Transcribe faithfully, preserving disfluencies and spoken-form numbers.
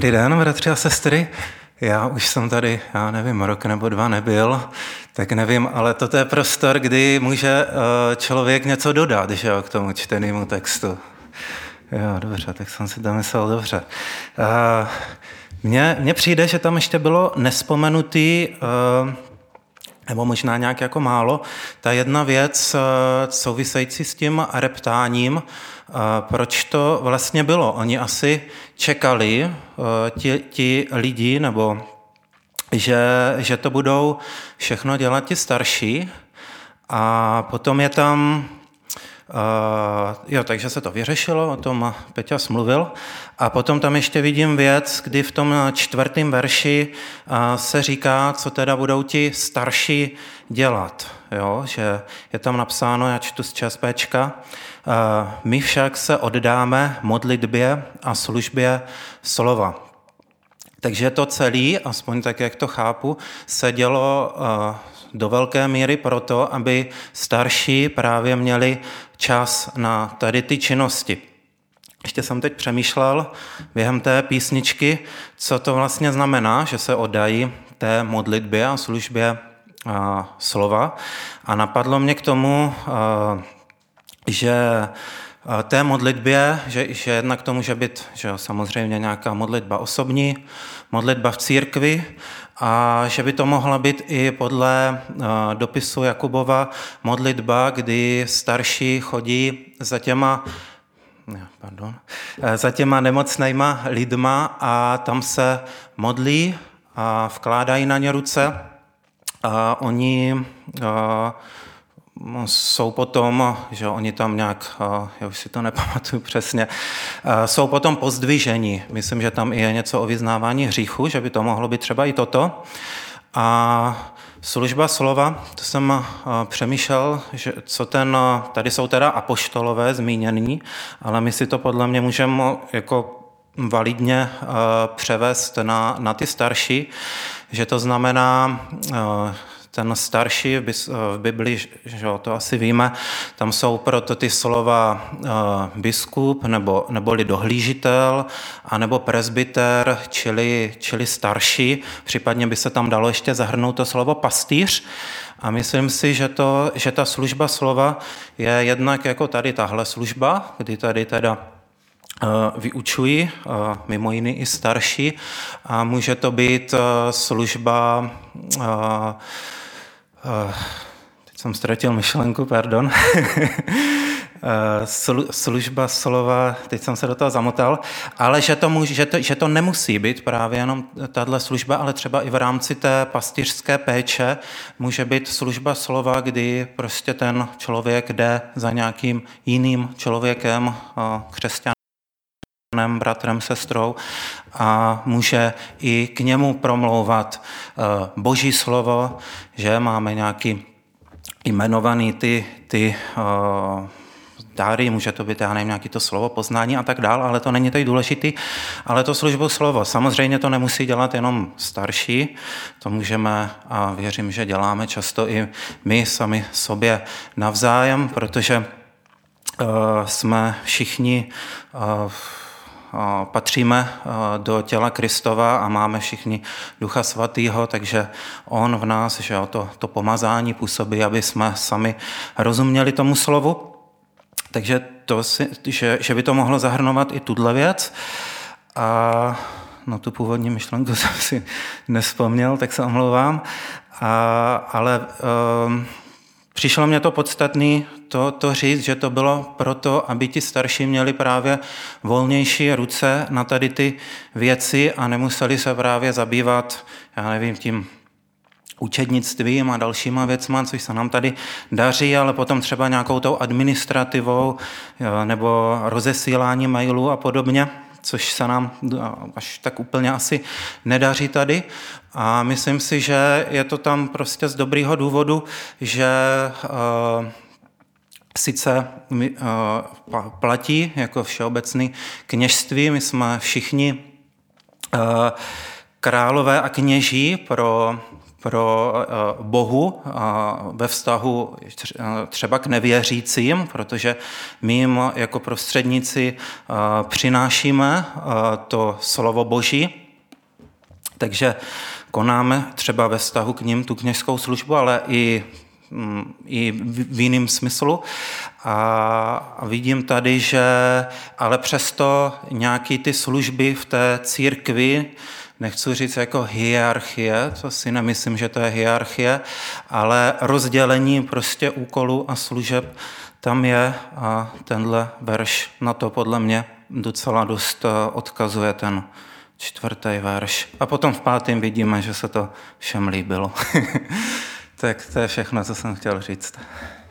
Dobrý den, bratři a sestry. Já už jsem tady, já nevím, rok nebo dva nebyl, tak nevím, ale toto je prostor, kdy může člověk něco dodat, že jo, k tomu čtenému textu. Jo, dobře, tak jsem si to myslel dobře. Mně, mně přijde, že tam ještě bylo nespomenutý, nebo možná nějak jako málo, ta jedna věc související s tím reptáním, proč to vlastně bylo. Oni asi čekali, ti, ti lidi, nebo že, že to budou všechno dělat ti starší, a potom je tam, uh, jo, takže se to vyřešilo, o tom Peťa mluvil, a potom tam ještě vidím věc, kdy v tom čtvrtém verši uh, se říká, co teda budou ti starší dělat, jo, že je tam napsáno, já čtu z ČSPčka, uh, my však se oddáme modlitbě a službě slova. Takže to celé, aspoň tak, jak to chápu, se dělo uh, do velké míry proto, aby starší právě měli čas na tady ty činnosti. Ještě jsem teď přemýšlel během té písničky, co to vlastně znamená, že se oddají té modlitbě a službě a slova. A napadlo mě k tomu, že té modlitbě, že, že jednak to může být, že jo, samozřejmě nějaká modlitba osobní, modlitba v církvi, a že by to mohla být i podle uh, dopisu Jakubova modlitba, kdy starší chodí za těma, pardon, za těma nemocnýma lidma a tam se modlí a vkládají na ně ruce a oni uh, jsou potom, že oni tam nějak, já už si to nepamatuju přesně, jsou potom pozdviženi. Myslím, že tam je něco o vyznávání hříchu, že by to mohlo být třeba i toto. A služba slova, to jsem přemýšlel, že co ten, tady jsou teda apoštolové zmínění, ale my si to podle mě můžeme jako validně převést na, na ty starší, že to znamená, ten starší v Bibli, že to asi víme, tam jsou proto ty slova biskup nebo, neboli dohlížitel, anebo presbyter, čili, čili starší. Případně by se tam dalo ještě zahrnout to slovo pastýř. A myslím si, že, to, že ta služba slova je jednak jako tady tahle služba, kdy tady teda vyučují, mimo jiný i starší, a může to být služba, teď jsem ztratil myšlenku, pardon, služba slova, teď jsem se do toho zamotal, ale že to, může, že to, že to nemusí být právě jenom tahle služba, ale třeba i v rámci té pastýřské péče může být služba slova, kdy prostě ten člověk jde za nějakým jiným člověkem, křesťanem, bratrem, sestrou, a může i k němu promlouvat Boží slovo, že máme nějaký jmenovaný ty, ty uh, dáry, může to být, já nevím, nějaký to slovo poznání a tak dál, ale to není tady důležitý, ale to službu slovo. Samozřejmě to nemusí dělat jenom starší, to můžeme, a věřím, že děláme často i my sami sobě navzájem, protože uh, jsme všichni uh, patříme do těla Kristova a máme všichni Ducha Svatého, takže on v nás, že to, to pomazání působí, aby jsme sami rozuměli tomu slovu. Takže to si, že, že by to mohlo zahrnovat i tuhle věc. A no, tu původní myšlenku jsem si nevzpomněl, tak se omlouvám. A, ale um, přišlo mě to podstatný to, to říct, že to bylo proto, aby ti starší měli právě volnější ruce na tady ty věci a nemuseli se právě zabývat, já nevím, tím učednictvím a dalšíma věcma, což se nám tady daří, ale potom třeba nějakou tou administrativou nebo rozesílání mailů a podobně, což se nám až tak úplně asi nedaří tady. A myslím si, že je to tam prostě z dobrýho důvodu, že uh, sice my, uh, platí jako všeobecný kněžství, my jsme všichni uh, králové a kněží pro pro Bohu ve vztahu třeba k nevěřícím, protože my jim jako prostředníci přinášíme to slovo Boží, takže konáme třeba ve vztahu k nim tu kněžskou službu, ale i, i v jiném smyslu. A vidím tady, že ale přesto nějaké ty služby v té církvi, nechci říct jako hierarchie, to si nemyslím, že to je hierarchie, ale rozdělení prostě úkolů a služeb tam je a tenhle verš na to podle mě docela dost odkazuje, ten čtvrtý verš. A potom v pátém vidíme, že se to všem líbilo. Tak to je všechno, co jsem chtěl říct.